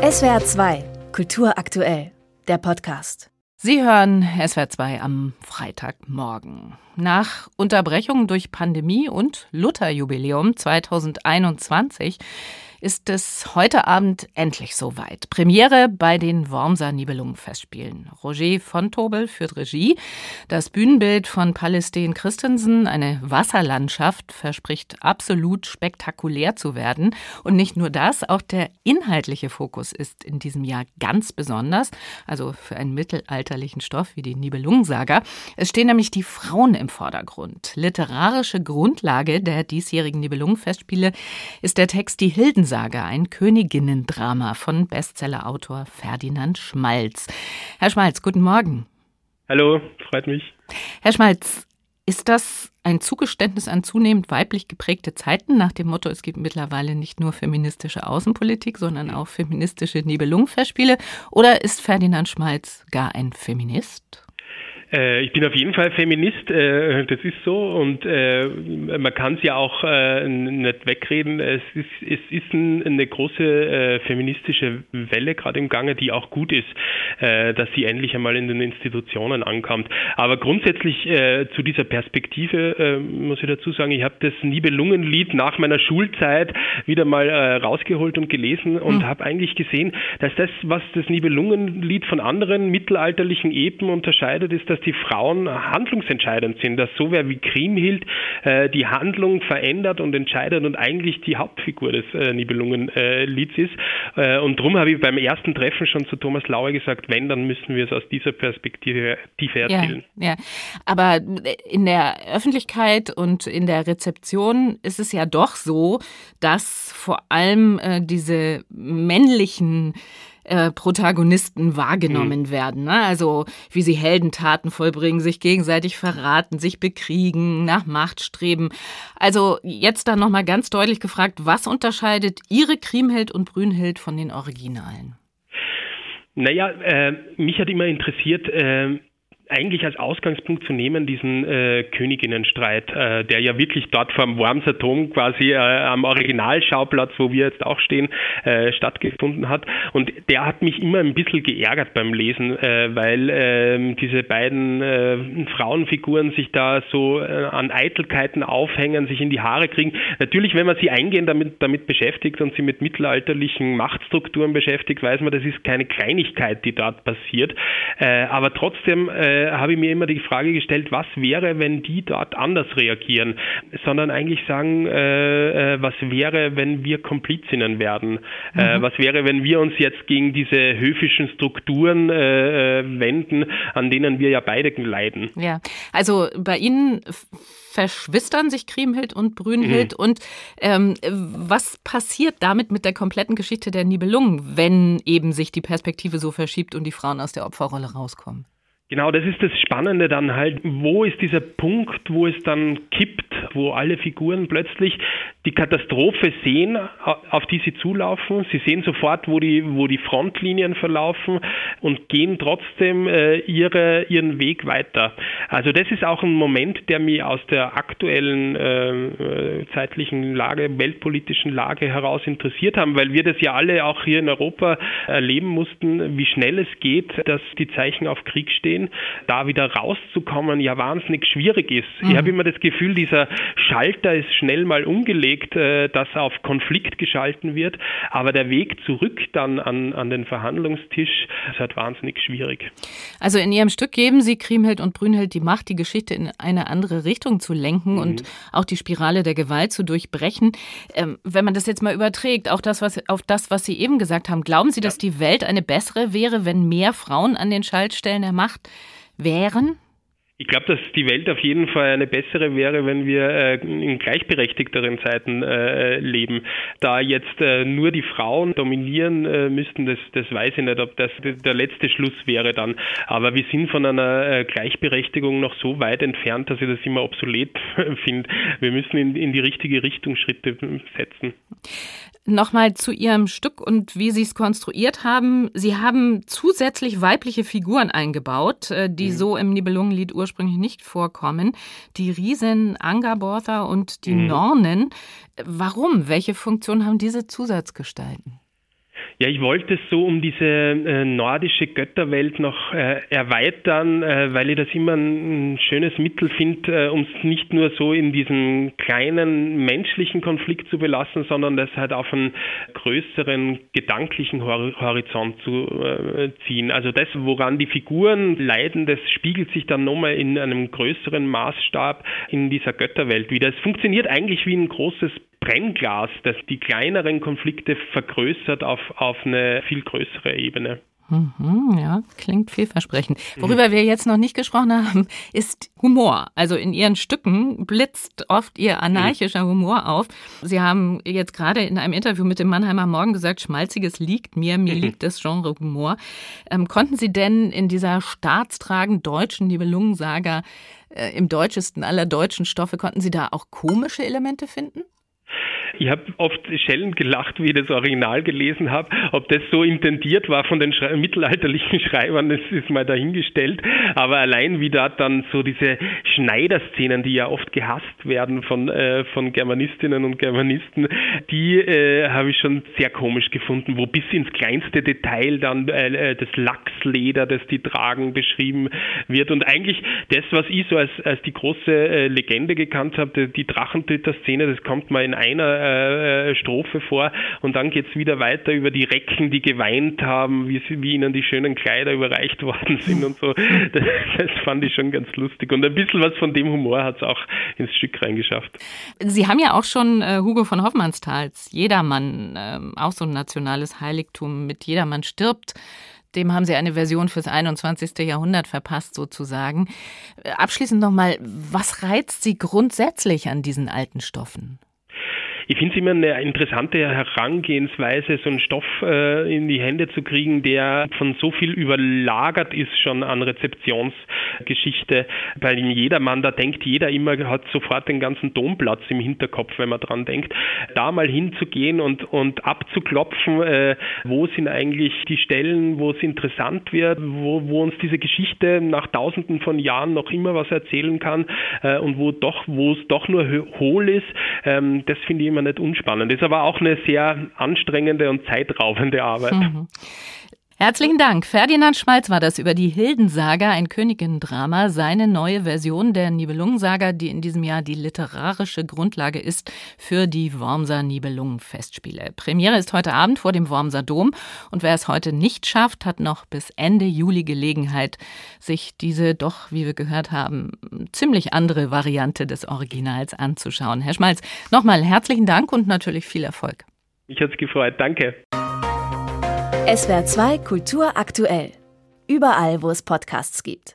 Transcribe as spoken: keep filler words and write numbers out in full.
S W R zwei, Kultur aktuell, der Podcast. Sie hören S W R zwei am Freitagmorgen. Nach Unterbrechung durch Pandemie und Lutherjubiläum zweitausendeinundzwanzig ist es heute Abend endlich soweit. Premiere bei den Wormser Nibelungenfestspielen. Roger von Tobel führt Regie. Das Bühnenbild von Palle Steen Christensen, eine Wasserlandschaft, verspricht absolut spektakulär zu werden. Und nicht nur das, auch der inhaltliche Fokus ist in diesem Jahr ganz besonders. Also für einen mittelalterlichen Stoff wie die Nibelungensaga. Es stehen nämlich die Frauen im Vordergrund. Literarische Grundlage der diesjährigen Nibelungenfestspiele ist der Text Die Hildensaga, ein Königinnendrama von Bestsellerautor Ferdinand Schmalz. Herr Schmalz, guten Morgen. Hallo, freut mich. Herr Schmalz, ist das ein Zugeständnis an zunehmend weiblich geprägte Zeiten nach dem Motto, es gibt mittlerweile nicht nur feministische Außenpolitik, sondern auch feministische Nibelungenfestspiele? Oder ist Ferdinand Schmalz gar ein Feminist? Ich bin auf jeden Fall Feminist, das ist so, und man kann es ja auch nicht wegreden. Es ist, es ist eine große feministische Welle gerade im Gange, die auch gut ist, dass sie endlich einmal in den Institutionen ankommt. Aber grundsätzlich zu dieser Perspektive muss ich dazu sagen, ich habe das Nibelungenlied nach meiner Schulzeit wieder mal rausgeholt und gelesen und mhm. habe eigentlich gesehen, dass das, was das Nibelungenlied von anderen mittelalterlichen Epen unterscheidet, ist, dass die Frauen handlungsentscheidend sind, dass so wer wie Kriemhild äh, die Handlung verändert und entscheidet und eigentlich die Hauptfigur des äh, Nibelungenlieds ist. Äh, und darum habe ich beim ersten Treffen schon zu Thomas Laue gesagt, wenn, dann müssen wir es aus dieser Perspektive tiefer erzählen. Ja, ja, aber in der Öffentlichkeit und in der Rezeption ist es ja doch so, dass vor allem äh, diese männlichen Äh, Protagonisten wahrgenommen mhm. werden. Ne? Also wie sie Heldentaten vollbringen, sich gegenseitig verraten, sich bekriegen, nach Macht streben. Also jetzt dann nochmal ganz deutlich gefragt, was unterscheidet Ihre Kriemhild und Brünnhild von den Originalen? Naja, äh, mich hat immer interessiert, äh, eigentlich als Ausgangspunkt zu nehmen, diesen äh, Königinnenstreit, äh, der ja wirklich dort vom Wormser Dom quasi äh, am Originalschauplatz, wo wir jetzt auch stehen, äh, stattgefunden hat. Und der hat mich immer ein bisschen geärgert beim Lesen, äh, weil äh, diese beiden äh, Frauenfiguren sich da so äh, an Eitelkeiten aufhängen, sich in die Haare kriegen. Natürlich, wenn man sie eingehend damit, damit beschäftigt und sie mit mittelalterlichen Machtstrukturen beschäftigt, weiß man, das ist keine Kleinigkeit, die dort passiert. Äh, aber trotzdem äh, habe ich mir immer die Frage gestellt, was wäre, wenn die dort anders reagieren, sondern eigentlich sagen, äh, was wäre, wenn wir Komplizinnen werden, mhm. äh, was wäre, wenn wir uns jetzt gegen diese höfischen Strukturen äh, wenden, an denen wir ja beide leiden. Ja, also bei Ihnen verschwistern sich Kriemhild und Brünnhild mhm. und ähm, was passiert damit mit der kompletten Geschichte der Nibelungen, wenn eben sich die Perspektive so verschiebt und die Frauen aus der Opferrolle rauskommen? Genau, das ist das Spannende dann halt, wo ist dieser Punkt, wo es dann kippt, wo alle Figuren plötzlich die Katastrophe sehen, auf die sie zulaufen. Sie sehen sofort, wo die, wo die Frontlinien verlaufen und gehen trotzdem äh, ihre, ihren Weg weiter. Also das ist auch ein Moment, der mich aus der aktuellen äh, zeitlichen Lage, weltpolitischen Lage heraus interessiert haben, weil wir das ja alle auch hier in Europa erleben mussten, wie schnell es geht, dass die Zeichen auf Krieg stehen, da wieder rauszukommen, ja wahnsinnig schwierig ist. Mhm. Ich habe immer das Gefühl, dieser Schalter ist schnell mal umgelegt, dass auf Konflikt geschalten wird, aber der Weg zurück dann an, an den Verhandlungstisch ist halt wahnsinnig schwierig. Also in Ihrem Stück geben Sie Kriemhild und Brünnhild die Macht, die Geschichte in eine andere Richtung zu lenken mhm. und auch die Spirale der Gewalt zu durchbrechen. Ähm, wenn man das jetzt mal überträgt, auch das, was, auf das, was Sie eben gesagt haben, glauben Sie, dass ja. die Welt eine bessere wäre, wenn mehr Frauen an den Schaltstellen der Macht wären? Ich glaube, dass die Welt auf jeden Fall eine bessere wäre, wenn wir äh, in gleichberechtigteren Zeiten äh, leben. Da jetzt äh, nur die Frauen dominieren äh, müssten, das, das weiß ich nicht, ob das der letzte Schluss wäre dann. Aber wir sind von einer äh, Gleichberechtigung noch so weit entfernt, dass ich das immer obsolet finde. Wir müssen in, in die richtige Richtung Schritte setzen. Nochmal zu Ihrem Stück und wie Sie es konstruiert haben. Sie haben zusätzlich weibliche Figuren eingebaut, die mhm. so im Nibelungenlied ursprünglich nicht vorkommen. Die Riesen Angrboda und die mhm. Nornen. Warum? Welche Funktion haben diese Zusatzgestalten? Ja, ich wollte es so um diese äh, nordische Götterwelt noch äh, erweitern, äh, weil ich das immer ein, ein schönes Mittel finde, äh, um es nicht nur so in diesem kleinen menschlichen Konflikt zu belassen, sondern das halt auf einen größeren gedanklichen Hor- Horizont zu äh, ziehen. Also das, woran die Figuren leiden, das spiegelt sich dann nochmal in einem größeren Maßstab in dieser Götterwelt wieder. Es funktioniert eigentlich wie ein großes Brennglas, das die kleineren Konflikte vergrößert auf, auf eine viel größere Ebene. Mhm, ja, klingt vielversprechend. Worüber mhm. wir jetzt noch nicht gesprochen haben, ist Humor. Also in Ihren Stücken blitzt oft Ihr anarchischer mhm. Humor auf. Sie haben jetzt gerade in einem Interview mit dem Mannheimer Morgen gesagt, Schmalziges liegt mir, mir mhm. liegt das Genre Humor. Ähm, konnten Sie denn in dieser staatstragend deutschen Nibelungensaga, äh, im deutschesten aller deutschen Stoffe, konnten Sie da auch komische Elemente finden? Ich habe oft schellend gelacht, wie ich das Original gelesen habe. Ob das so intendiert war von den Schrei- mittelalterlichen Schreibern, das ist mal dahingestellt. Aber allein wie da dann so diese Schneiderszenen, die ja oft gehasst werden von, äh, von Germanistinnen und Germanisten, die äh, habe ich schon sehr komisch gefunden, wo bis ins kleinste Detail dann äh, das Lachsleder, das die tragen, beschrieben wird. Und eigentlich das, was ich so als, als die große äh, Legende gekannt habe, die, die Drachentöter-Szene, das kommt mal in einer Äh, Strophe vor und dann geht es wieder weiter über die Recken, die geweint haben, wie, sie, wie ihnen die schönen Kleider überreicht worden sind und so. Das, das fand ich schon ganz lustig und ein bisschen was von dem Humor hat es auch ins Stück reingeschafft. Sie haben ja auch schon äh, Hugo von Hofmannsthals, Jedermann, äh, auch so ein nationales Heiligtum mit Jedermann stirbt. Dem haben Sie eine Version fürs einundzwanzigste Jahrhundert verpasst, sozusagen. Abschließend nochmal, was reizt Sie grundsätzlich an diesen alten Stoffen? Ich finde es immer eine interessante Herangehensweise, so einen Stoff äh, in die Hände zu kriegen, der von so viel überlagert ist schon an Rezeptionsgeschichte. Bei dem Jedermann, da denkt jeder immer, hat sofort den ganzen Domplatz im Hinterkopf, wenn man dran denkt. Da mal hinzugehen und, und abzuklopfen, äh, wo sind eigentlich die Stellen, wo es interessant wird, wo, wo uns diese Geschichte nach tausenden von Jahren noch immer was erzählen kann äh, und wo doch, wo es doch nur hohl ist, ähm, das finde ich immer nicht unspannend. Ist aber auch eine sehr anstrengende und zeitraubende Arbeit. Mhm. Herzlichen Dank. Ferdinand Schmalz war das über die Hildensaga, ein Königinnen-Drama, seine neue Version der Nibelungensaga, die in diesem Jahr die literarische Grundlage ist für die Wormser Nibelungenfestspiele. Premiere ist heute Abend vor dem Wormser Dom und wer es heute nicht schafft, hat noch bis Ende Juli Gelegenheit, sich diese doch, wie wir gehört haben, ziemlich andere Variante des Originals anzuschauen. Herr Schmalz, nochmal herzlichen Dank und natürlich viel Erfolg. Mich hat's gefreut. Danke. S W R zwei Kultur aktuell. Überall, wo es Podcasts gibt.